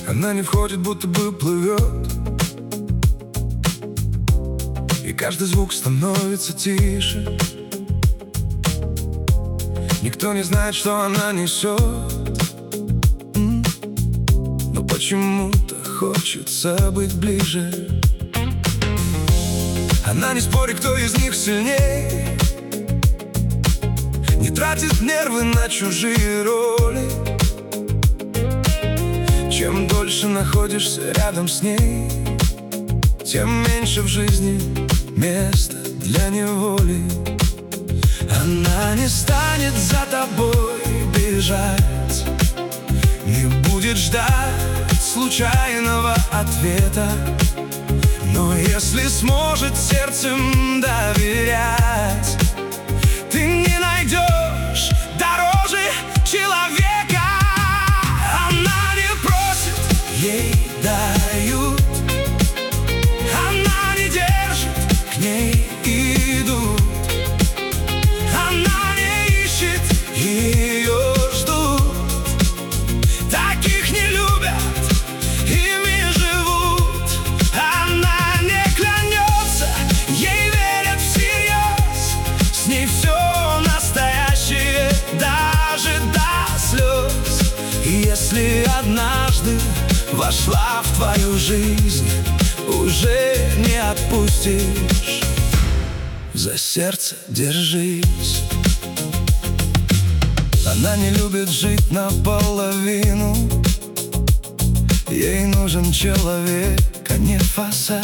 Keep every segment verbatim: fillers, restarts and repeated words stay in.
Она не входит, будто бы плывет, и каждый звук становится тише. Никто не знает, что она несет, но почему-то хочется быть ближе. Она не спорит, кто из них сильней, не тратит нервы на чужие роли. Чем дольше находишься рядом с ней, тем меньше в жизни места для неволи. Она не станет за тобой бежать, не будет ждать случайного ответа. Но если сможет сердцем доверять, ты не найдешь дороже человека. Она не просит, ей дают, она не держит, к ней идут. Она не ищет, ее ждут. Таких не любят, ими живут. Она не клянется, ей верят всерьез. С ней все настоящее, даже до слез. И если однажды вошла в твою жизнь, уже не отпустишь. За сердце держись. Она не любит жить наполовину, ей нужен человек, а не фасад.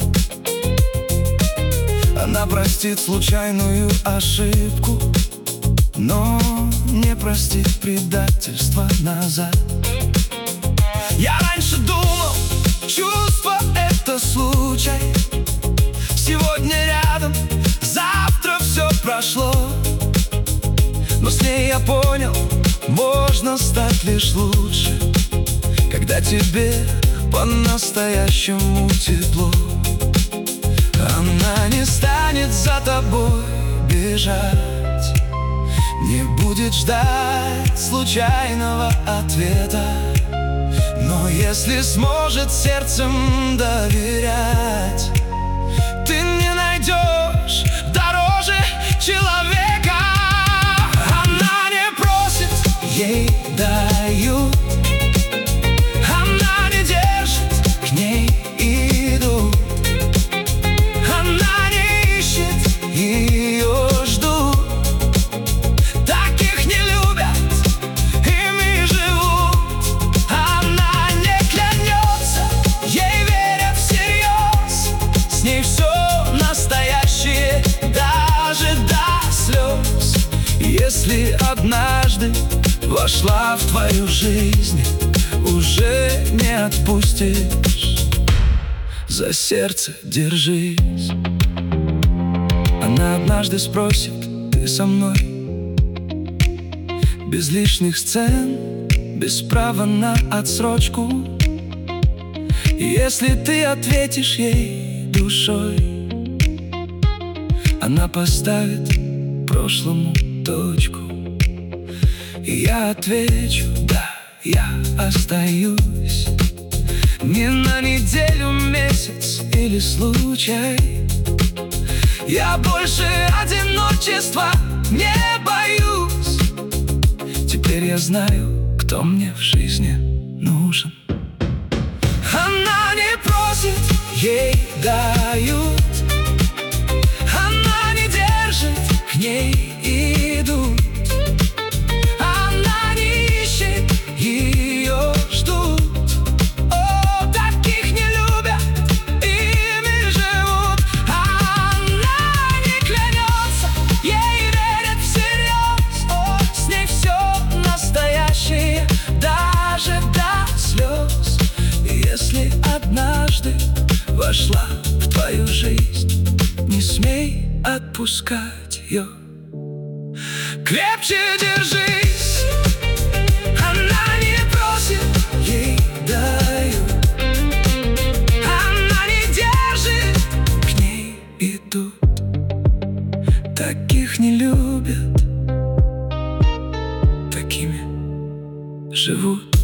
Она простит случайную ошибку, но не простит предательство назад. Я раньше думал, чувство — это случай. Сегодня рядом, завтра все прошло. Но с ней я понял, можно стать лишь лучше, когда тебе по-настоящему тепло. Она не станет за тобой бежать, не будет ждать случайного ответа. Но если сможет сердцем доверять, ты не найдешь дороже человека. Она не просит, ей дают, она не держит, к ней идут. Она не ищет, ее ждут. Таких не любят, ими живут. Она не клянется, ей верят всерьез. С ней все настоящее, даже до слез. Если однажды вошла в твою жизнь, уже не отпустишь. За сердце держись. Она однажды спросит, ты со мной? Без лишних сцен, без права на отсрочку. И если ты ответишь ей душой, она поставит прошлому точку. И я отвечу, да, я остаюсь. Не на неделю, месяц или случай. Я больше одиночества не боюсь. Теперь я знаю, кто мне в жизни нужен. Она не просит, ей дают. Она не держит, к ней идут. Она не ищет, ее ждут. О, таких не любят, ими живут. Она не клянется, ей верят всерьез. О, с ней все настоящее, даже до слез. И если однажды вошла в твою жизнь, не смей отпускать ее. Крепче держись. Она не просит, ей дают. Она не держит, к ней идут. Таких не любят, такими живут.